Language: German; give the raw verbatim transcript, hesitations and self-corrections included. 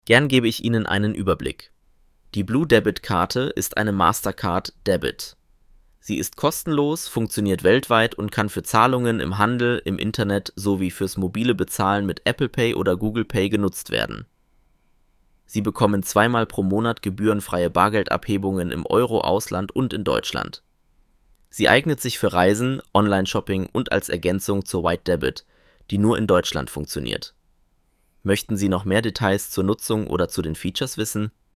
Gern gebe ich Ihnen einen Überblick. Die Blue Debit Karte ist eine Mastercard Debit. Sie ist kostenlos, funktioniert weltweit und kann für Zahlungen im Handel, im Internet sowie fürs mobile Bezahlen mit Apple Pay oder Google Pay genutzt werden. Sie bekommen zweimal pro Monat gebührenfreie Bargeldabhebungen im Euro-Ausland und in Deutschland. Sie eignet sich für Reisen, Online-Shopping und als Ergänzung zur White Debit, die nur in Deutschland funktioniert. Möchten Sie noch mehr Details zur Nutzung oder zu den Features wissen?